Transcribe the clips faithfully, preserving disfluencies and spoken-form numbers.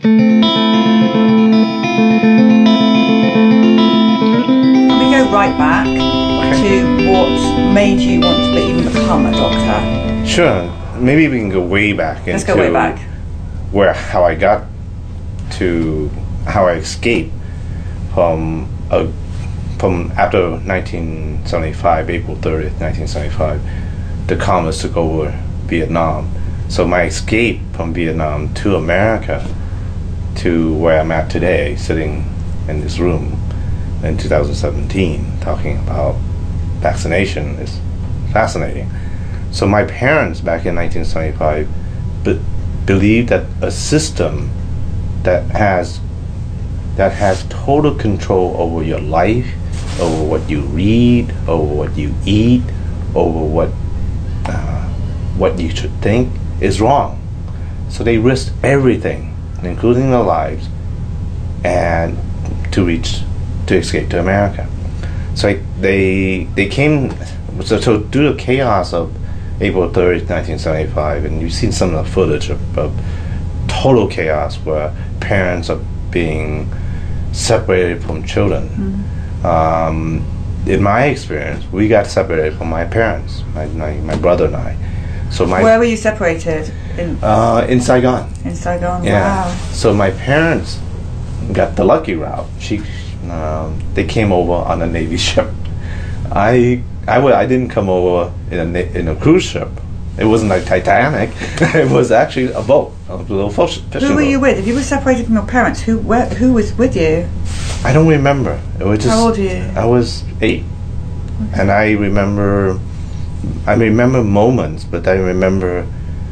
We go right back to what made you want to be, even become a doctor. Sure. Maybe we can go way back. Let's go way back. Where how I got to how I escaped from a from after nineteen seventy-five, April thirtieth, nineteen seventy-five, the communists took over Vietnam. So my escape from Vietnam to America, to where I'm at today, sitting in this room in two thousand seventeen, talking about vaccination, is fascinating. So my parents back in nineteen seventy-five be- believed that a system that has that has total control over your life, over what you read, over what you eat, over what uh, what you should think, is wrong. So they risked everything, including their lives, and to reach to escape to America. So I, they they came so, so due to the chaos of April thirtieth, nineteen seventy-five, and you've seen some of the footage of, of total chaos where parents are being separated from children. Mm-hmm. Um, in my experience, we got separated from my parents, my, my, my brother and I. So my Where were you separated? In, uh, in Saigon. In Saigon, yeah. Wow. So my parents got the lucky route. She, um, they came over on a Navy ship. I, I, w- I didn't come over in a na- in a cruise ship. It wasn't like Titanic. It was actually a boat, a little fish, fishing Who were boat. you with? If you were separated from your parents, who where, who was with you? I don't remember. It was just. How old were you? I was eight, okay. And I remember. I remember moments, but I remember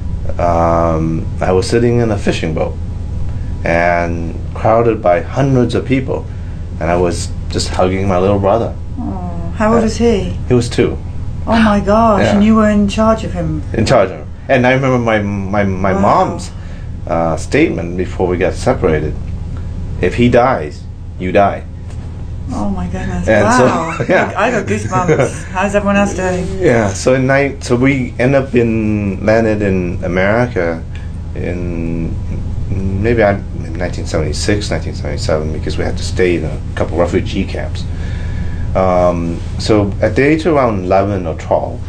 um, I was sitting in a fishing boat, and crowded by hundreds of people, and I was just hugging my little brother. Oh, how old uh, was he? He was two. Oh my gosh! Yeah. And you were in charge of him. In charge of him. And I remember my my my Wow. mom's uh, statement before we got separated: "If he dies, you die." Oh my goodness! And wow! so, yeah. I got goosebumps. How's everyone else doing? Yeah. So in night, so we end up in landed in America in maybe I, in nineteen seventy-six, nineteen seventy-seven, because we had to stay in a couple refugee camps. Um, so at the age of around eleven or twelve,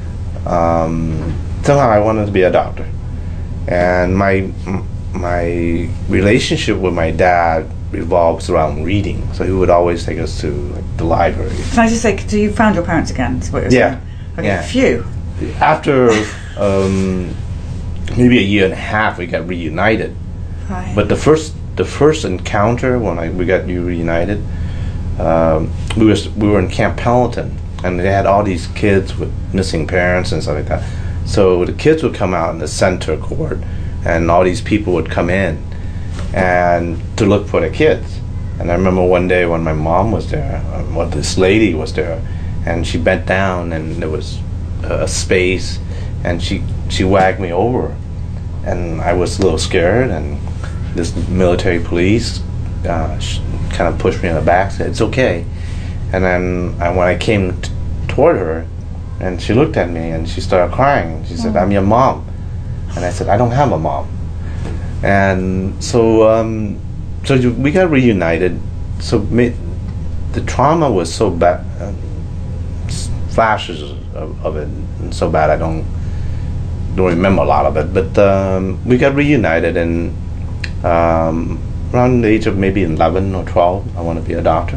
um, somehow I wanted to be a doctor, and my my relationship with my dad revolves around reading. So he would always take us to like, the library. Can I just say, so you found your parents again? Is what you're Yeah. saying? Okay. Yeah. Phew. After um, maybe a year and a half, we got reunited. Right. But the first the first encounter when I, we got reunited, um, we was we were in Camp Pendleton, and they had all these kids with missing parents and stuff like that. So the kids would come out in the center court, and all these people would come in, and to look for the kids. And I remember one day when my mom was there, um, well, this lady was there, and she bent down, and there was a space, and she she wagged me over, and I was a little scared, and this military police uh, kind of pushed me in the back, said it's okay, and then I, when I came t- toward her, and she looked at me and she started crying. She said, "I'm your mom," and I said, "I don't have a mom." And so um, so you- we got reunited. So ma- the trauma was so bad, uh, s- flashes of, of it, and so bad I don't don't remember a lot of it. But um, we got reunited, and um, around the age of maybe eleven or twelve, I wanted to be a doctor.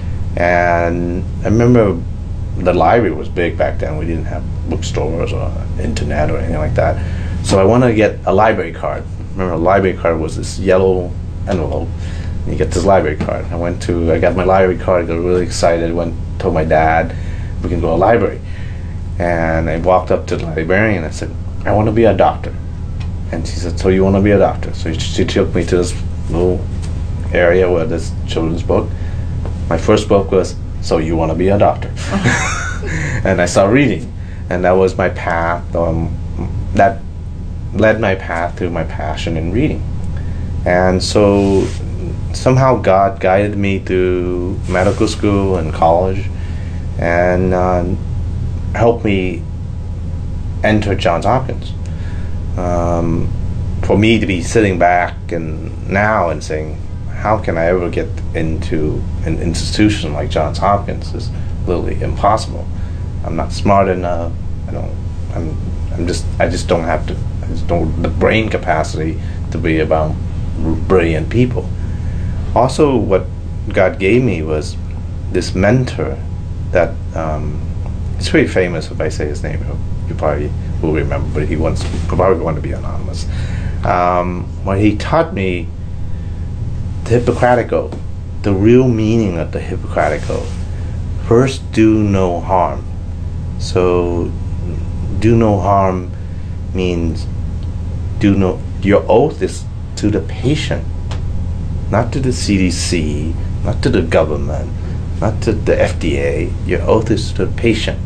And I remember the library was big back then. We didn't have bookstores or internet or anything like that. So I wanted to get a library card. Remember, a library card was this yellow envelope. And you get this library card. I went to, I got my library card, I got really excited, went, told my dad, we can go to a library. And I walked up to the librarian and I said, I want to be a doctor. And she said, so you want to be a doctor? So she took me to this little area where there's children's book. My first book was, so you want to be a doctor? And I started reading. And that was my path. Um, that led my path to my passion in reading. And so somehow God guided me through medical school and college, and uh, helped me enter Johns Hopkins. Um, for me to be sitting back and now and saying, how can I ever get into an institution like Johns Hopkins is literally impossible. I'm not smart enough. I don't. I'm. I'm just. I just don't have to. I just don't the brain capacity to be about brilliant people. Also, what God gave me was this mentor that um, it's pretty famous. If I say his name, you probably will remember. But he wants probably want to be anonymous. Um, when he taught me the Hippocratic Oath, the real meaning of the Hippocratic Oath. First, do no harm. So, do no harm means do no. Your oath is to the patient, not to the C D C, not to the government, not to the F D A. Your oath is to the patient.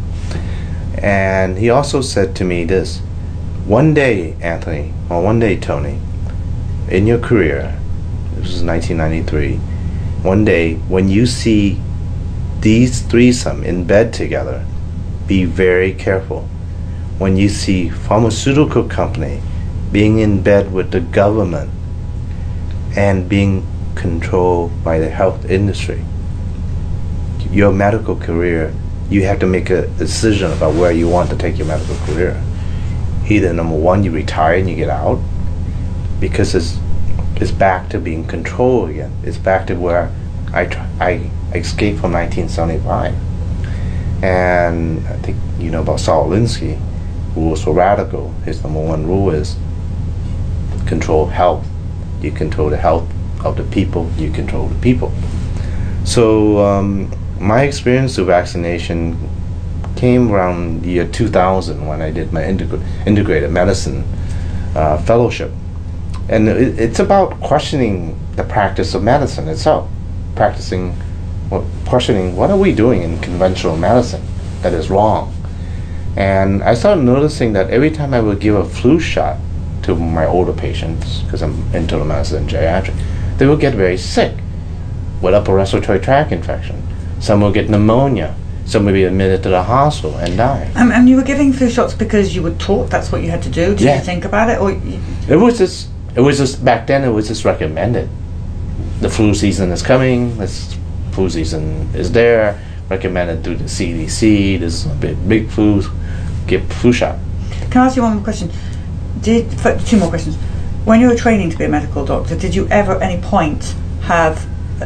And he also said to me this: one day, Anthony, or one day, Tony, in your career, this was nineteen ninety-three, one day when you see these threesome in bed together, be very careful. When you see pharmaceutical company being in bed with the government and being controlled by the health industry, your medical career, you have to make a decision about where you want to take your medical career. Either number one, you retire and you get out, because it's it's back to being controlled again. It's back to where I try, I escaped from nineteen seventy-five. And I think you know about Saul Alinsky, who was so radical. His number one rule is control health. You control the health of the people, you control the people. So um, my experience with vaccination came around the year two thousand when I did my integra integrated medicine uh, fellowship. And it, it's about questioning the practice of medicine itself. Practicing, well, questioning what are we doing in conventional medicine that is wrong. And I started noticing that every time I would give a flu shot to my older patients, because I'm internal medicine and geriatric, they would get very sick with upper respiratory tract infection. Some would get pneumonia. Some would be admitted to the hospital and die. Um, and you were giving flu shots because you were taught that's what you had to do? Did yeah. you think about it? Or you it was just, it was just, back then it was just recommended. The flu season is coming, this flu season is there, recommended through the C D C, this is a big, big flu, get flu shot. Can I ask you one more question? Did two more questions. When you were training to be a medical doctor, did you ever at any point have uh,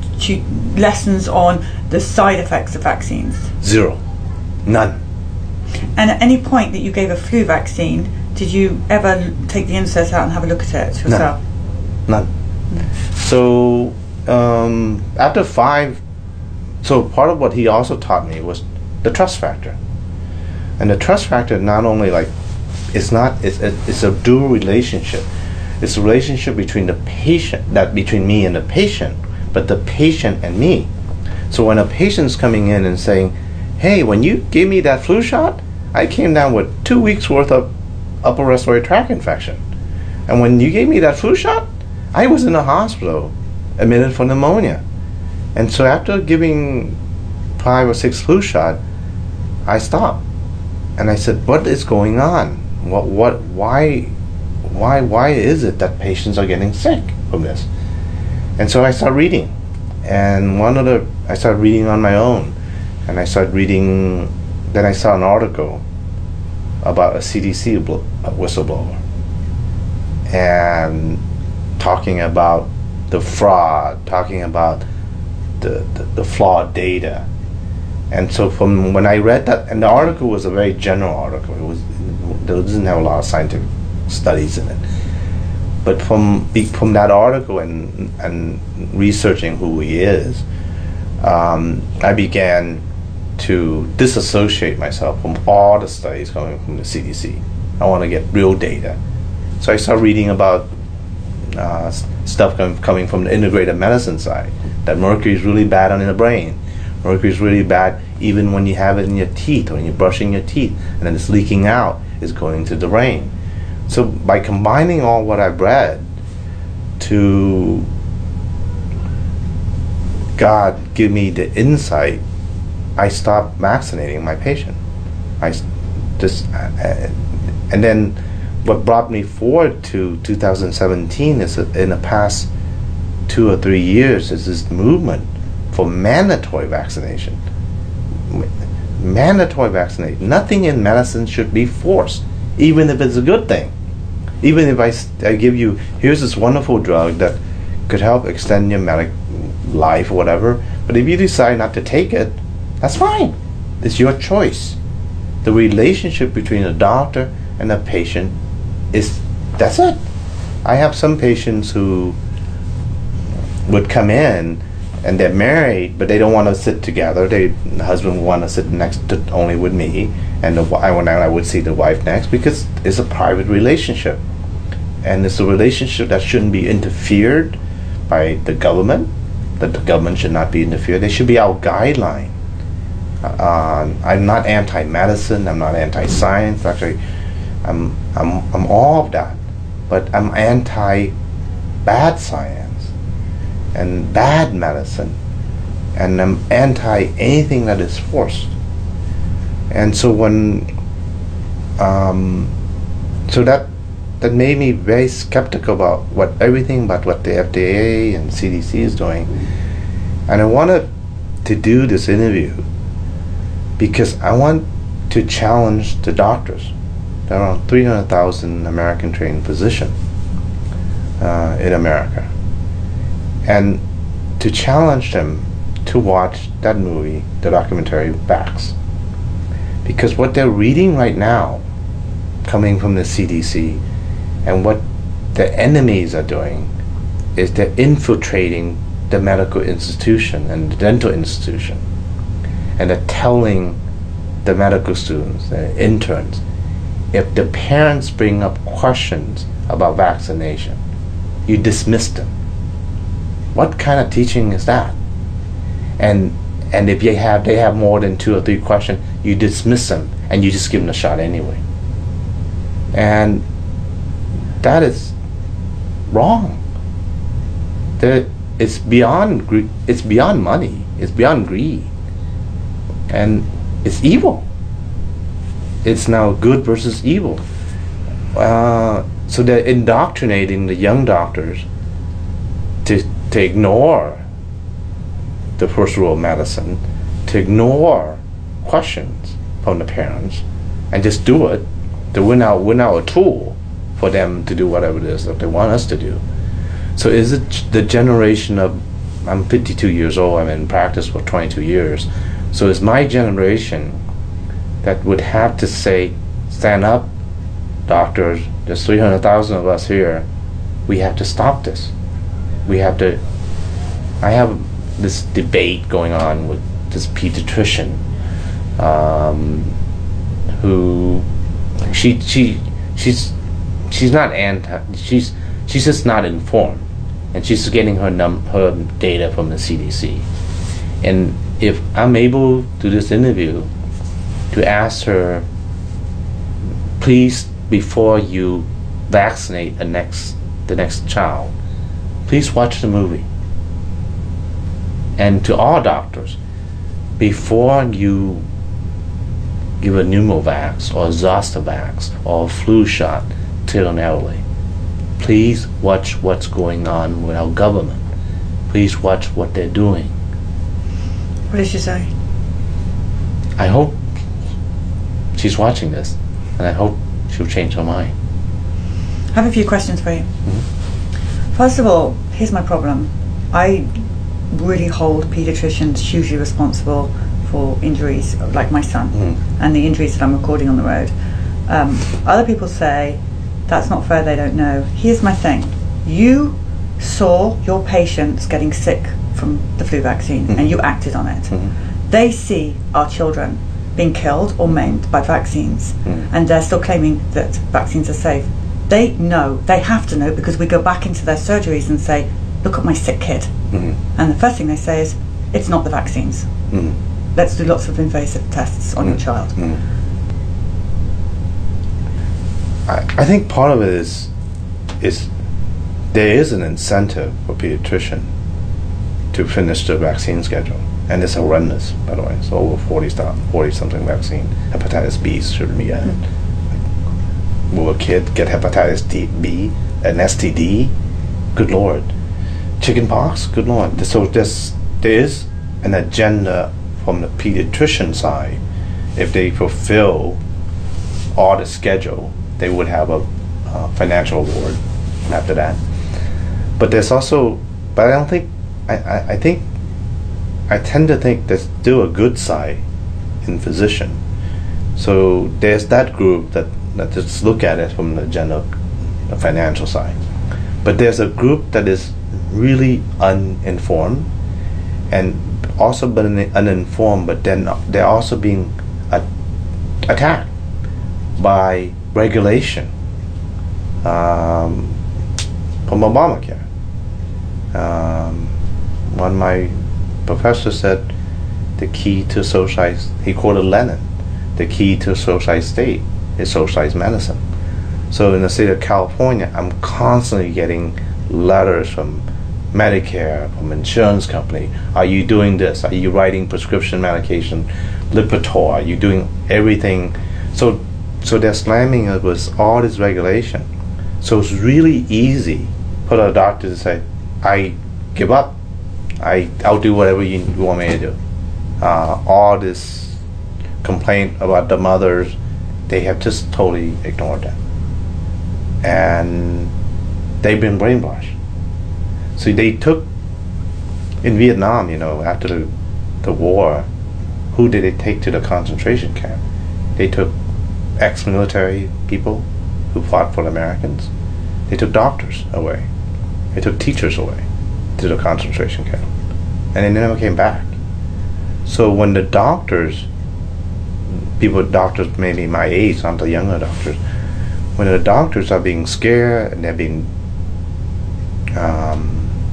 lessons on the side effects of vaccines? Zero. None. And at any point that you gave a flu vaccine, did you ever take the insert out and have a look at it yourself? None. None. So um, after five, so part of what he also taught me was the trust factor. And the trust factor not only like, it's not, it's, it's a dual relationship. It's a relationship between the patient, not between me and the patient, but the patient and me. So when a patient's coming in and saying, hey, when you gave me that flu shot, I came down with two weeks worth of upper respiratory tract infection. And when you gave me that flu shot, I was in the hospital, admitted for pneumonia. And so after giving five or six flu shots, I stopped. And I said, what is going on? What, what, why, why, why is it that patients are getting sick from this? And so I started reading. And one of the, I started reading on my own. And I started reading, then I saw an article about a C D C whistleblower. And talking about the fraud, talking about the, the, the flawed data. And so from when I read that, and the article was a very general article, it was, it doesn't have a lot of scientific studies in it. But from from that article and and researching who he is, um, I began to disassociate myself from all the studies coming from the C D C. I want to get real data. So I started reading about uh, stuff com coming from the integrated medicine side, that mercury is really bad on the brain. Mercury is really bad even when you have it in your teeth, or when you're brushing your teeth, and then it's leaking out, it's going to the brain. So by combining all what I've read to God give me the insight, I stopped vaccinating my patient. I just, uh, and then what brought me forward to two thousand seventeen is that in the past two or three years is this movement for mandatory vaccination. Mandatory vaccination. Nothing in medicine should be forced, even if it's a good thing. Even if I, s- I give you, here's this wonderful drug that could help extend your medic life or whatever, but if you decide not to take it, that's fine. It's your choice. The relationship between a doctor and a patient is, that's it. I have some patients who would come in and they're married, but they don't want to sit together. They, the husband would want to sit next to only with me, and the, wi- I, when I would see the wife next, because it's a private relationship, and it's a relationship that shouldn't be interfered by the government. That the government should not be interfered. They should be our guideline. Uh, I'm not anti-medicine. I'm not anti-science. Actually, I'm I'm I'm all of that, but I'm anti-bad science and bad medicine, and I'm anti anything that is forced. And so when, um, so that that made me very skeptical about what everything about what the F D A and C D C is doing. And I wanted to do this interview because I want to challenge the doctors. There are around three hundred thousand American trained physicians uh, in America, and to challenge them to watch that movie, the documentary Vax. Because what they're reading right now, coming from the C D C, and what the enemies are doing, is they're infiltrating the medical institution and the dental institution. And they're telling the medical students, the interns, if the parents bring up questions about vaccination, you dismiss them. What kind of teaching is that? And and if you have they have more than two or three questions, you dismiss them and you just give them a shot anyway. And that is wrong. There, it's beyond gre- it's beyond money. It's beyond greed, and it's evil. It's now good versus evil. Uh, so they're indoctrinating the young doctors to to ignore the first rule of medicine, to ignore questions from the parents, and just do it. To win out, win out a tool for them to do whatever it is that they want us to do. So is it the generation of, I'm fifty-two years old, I'm in practice for twenty-two years, so it's my generation that would have to say, stand up, doctors, there's three hundred thousand of us here, we have to stop this. We have to, I have this debate going on with this pediatrician um, who, she, she, she's, she's not anti, she's, she's just not informed, and she's getting her num her data from the C D C. And if I'm able to do this interview to ask her, please, before you vaccinate the next the next child, please watch the movie. And to all doctors, before you give a pneumovax or a Zostavax or a flu shot to an elderly, please watch what's going on with our government. Please watch what they're doing. What did she say? I hope she's watching this, and I hope she'll change her mind. I have a few questions for you. Mm-hmm. First of all, here's my problem. I really hold pediatricians hugely responsible for injuries like my son Mm-hmm. and the injuries that I'm recording on the road. Um, other people say that's not fair, they don't know. Here's my thing. You saw your patients getting sick from the flu vaccine Mm-hmm. and you acted on it. Mm-hmm. They see our children being killed or maimed by vaccines, Mm-hmm. and they're still claiming that vaccines are safe. They know, they have to know, because we go back into their surgeries and say, look at my sick kid. Mm-hmm. And the first thing they say is, it's not the vaccines. Mm-hmm. Let's do lots of invasive tests on your child. Mm-hmm. I, I think part of it is is there is an incentive for pediatrician to finish the vaccine schedule, and it's horrendous, by the way. It's over forty, forty something vaccine. Hepatitis B should be added. will a kid get hepatitis D, B, an S T D? Good Lord. Chicken pox? Good Lord. So this, there is an agenda from the pediatrician side. If they fulfill all the schedule, they would have a uh, financial reward after that. But there's also, but I don't think, I, I, I think, I tend to think there's still a good side in physician. So there's that group that, that just look at it from the agenda, the financial side. But there's a group that is really uninformed and also been uninformed, but then they're also being a- attacked by regulation um, from Obamacare. Um, one of my professors said the key to socialized, he quoted Lenin, the key to a socialized state is socialized medicine. So in the state of California, I'm constantly getting letters from Medicare, from insurance company. Are you doing this? Are you writing prescription medication, Lipitor? Are you doing everything? So, so they're slamming it with all this regulation. So it's really easy for a doctor to say, I give up. I, I'll do whatever you, you want me to do. Uh, all this complaint about the mothers, they have just totally ignored that. And they've been brainwashed. So they took, in Vietnam, you know, after the, the war, who did they take to the concentration camp? They took ex-military people who fought for the Americans. They took doctors away. They took teachers away to the concentration camp. And they never came back. So when the doctors, people, doctors maybe my age, not the younger doctors, when the doctors are being scared and they're being um,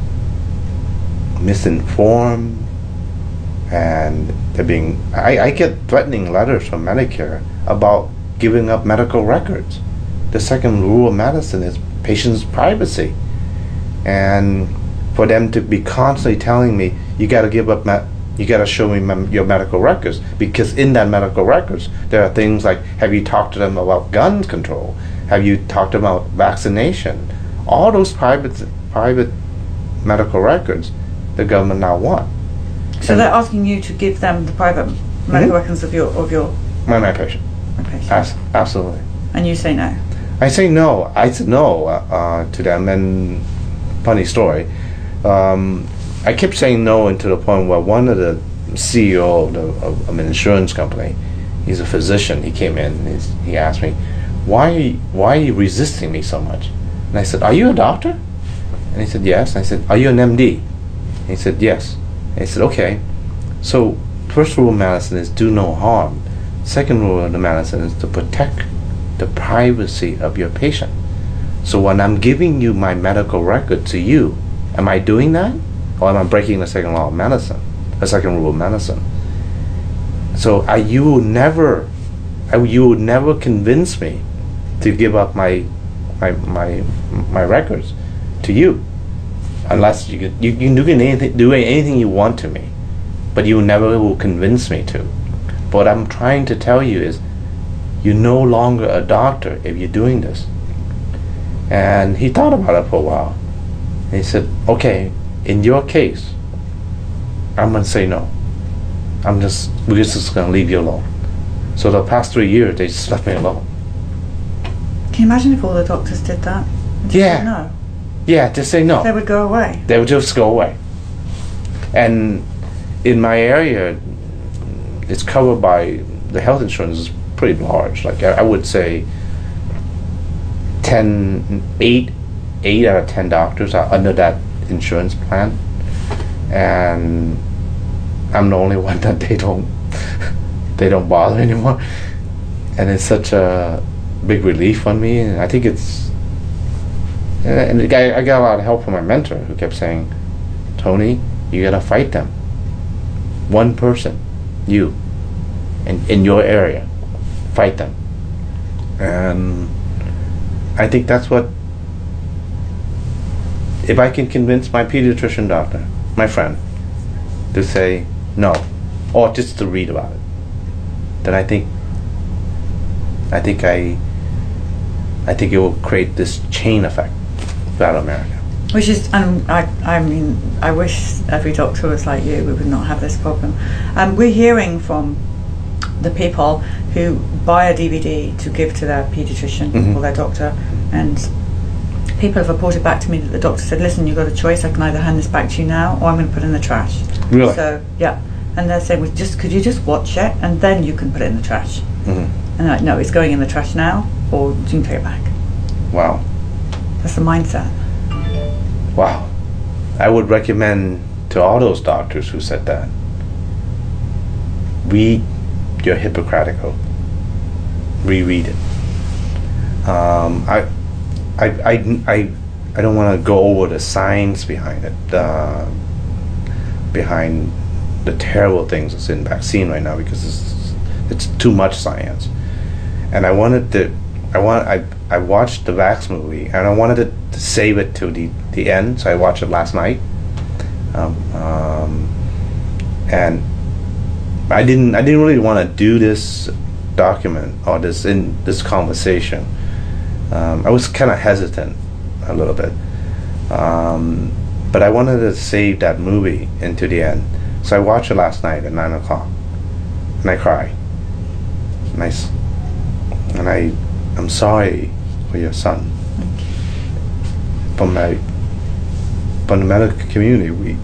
misinformed and they're being, I, I get threatening letters from Medicare about giving up medical records. The second rule of medicine is patient's privacy. And for them to be constantly telling me, you got to give up, me- you got to show me me- your medical records, because in that medical records, there are things like, have you talked to them about gun control? Have you talked about vaccination? All those private private medical records, the government now want. So and they're asking you to give them the private medical mm-hmm. records of your of your my my patient. My patient. As- absolutely. And you say no. I say no. I said no uh, uh, to them, and funny story. Um, I kept saying no until the point where one of the C E O of, the, of, of an insurance company, he's a physician. He came in and he's, he asked me, "Why why are you resisting me so much?" And I said, "Are you a doctor?" And he said, "Yes." And I said, "Are you an M D?" And he said, "Yes." And he said, "Okay. So first rule of medicine is do no harm. Second rule of the medicine is to protect the privacy of your patient. So when I'm giving you my medical record to you, am I doing that? Or am I breaking the second law of medicine, the second rule of medicine?" So I, you will never, I, you will never convince me to give up my, my, my, my records to you, unless you can, you, you can do anything, do anything you want to me, but you never will convince me to. But what I'm trying to tell you is, you're no longer a doctor if you're doing this. And he thought about it for a while. And he said, "Okay, in your case, I'm gonna say no. I'm just, we're just gonna leave you alone." So the past three years, they just left me alone. Can you imagine if all the doctors did that? Just Yeah. said no. Yeah, just say no. They would go away. They would just go away. And in my area, it's covered by, the health insurance is pretty large. Like I, I would say ten, eight, eight out of ten doctors are under that insurance plan. And I'm the only one that they don't, they don't bother anymore. And it's such a big relief on me. And I think it's, and the guy, I got a lot of help from my mentor who kept saying, "Tony, you gotta fight them. One person, you, in, in your area, fight them." And I think that's what, if I can convince my pediatrician doctor, my friend, to say no, or just to read about it, then I think, I think I, I think it will create this chain effect throughout America. Which is, and I, I mean, I wish every doctor was like you. We would not have this problem. Um, we're hearing from the people who buy a D V D to give to their paediatrician mm-hmm. or their doctor, and people have reported back to me that the doctor said, listen, you've got a choice, I can either hand this back to you now or I'm going to put it in the trash. Really? So, yeah. And they're saying, well, just, could you just watch it and then you can put it in the trash? Mm-hmm. And they're like, no, it's going in the trash now or you can take it back. Wow. That's the mindset. Wow. I would recommend to all those doctors who said that, read your Hippocratic Oath. Reread it. Um, I, I, I, I, I don't want to go over the science behind it, uh, behind the terrible things that's in vaccine right now, because it's, it's too much science. And I wanted to, I want, I, I watched the Vax movie, and I wanted to, to save it to the, the end, so I watched it last night. Um, um, and I didn't, I didn't really want to do this document or this in this conversation. Um, I was kind of hesitant a little bit, um, but I wanted to save that movie into the end. So I watched it last night at nine o'clock, and I cried. Nice, and I, I'm sorry for your son. From my, from the medical community, we.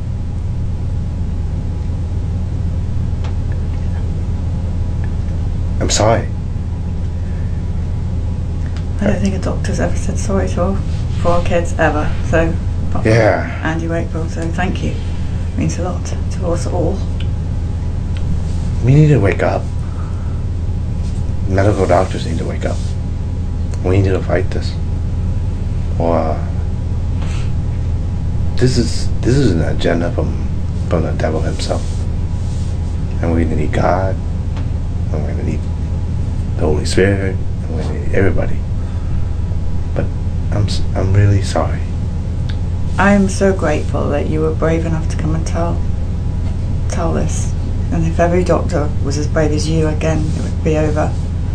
I'm sorry. I don't think a doctor's ever said sorry to our, for our kids ever. So, yeah. Andy Wakefield. So thank you. It means a lot to us all. We need to wake up. Medical doctors need to wake up. We need to fight this. Or uh, this is this is an agenda from from the devil himself. And we need God. And we're going to need the Holy Spirit, and we're going to need everybody. But I'm I'm really sorry. I am so grateful that you were brave enough to come and tell tell this. And if every doctor was as brave as you, again, it would be over.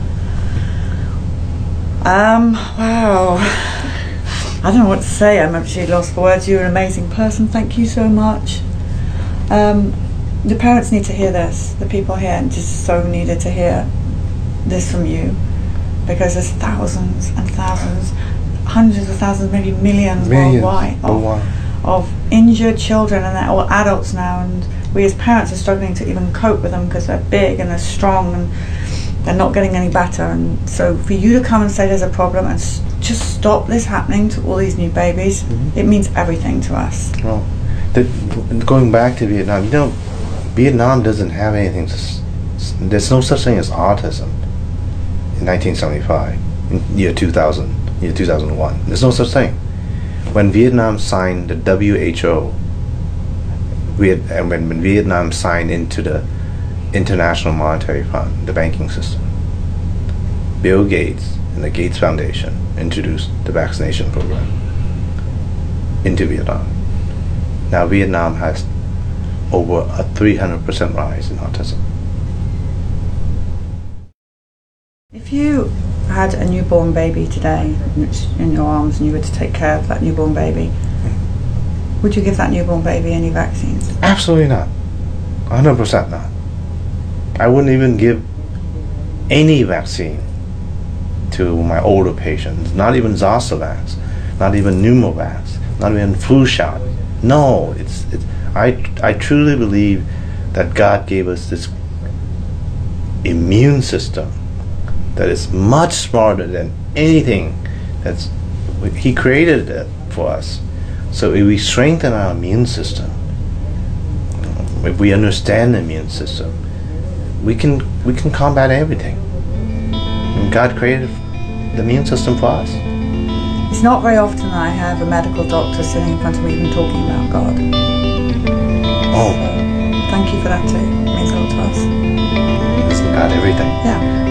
Um, wow. I don't know what to say. I'm actually lost for words. You're an amazing person. Thank you so much. Um, the parents need to hear this. The people here just so needed to hear this from you, because there's thousands and thousands, hundreds of thousands, maybe millions, millions worldwide of, wow. of injured children, and they're all adults now, and we as parents are struggling to even cope with them because they're big and they're strong and they're not getting any better. And so for you to come and say there's a problem and s just stop this happening to all these new babies, mm-hmm. it means everything to us. Well, the, going back to Vietnam, you know, Vietnam doesn't have anything. To, there's no such thing as autism in nineteen seventy-five, in year two thousand, year two thousand one. There's no such thing. When Vietnam signed the W H O, Viet, and when, when Vietnam signed into the International Monetary Fund, the banking system, Bill Gates and the Gates Foundation introduced the vaccination program into Vietnam. Now Vietnam has over a three hundred percent rise in autism. If you had a newborn baby today in your arms and you were to take care of that newborn baby, mm. would you give that newborn baby any vaccines? Absolutely not. one hundred percent not. I wouldn't even give any vaccine to my older patients, not even Zostavax, not even Pneumovax, not even flu shot. No, it's, it's I, I truly believe that God gave us this immune system that is much smarter than anything that's, He created it for us. So if we strengthen our immune system, if we understand the immune system, we can we can combat everything. And God created the immune system for us. It's not very often I have a medical doctor sitting in front of me even talking about God. Oh. So, thank you for that too. It means a lot to us. Isn't God everything? Yeah.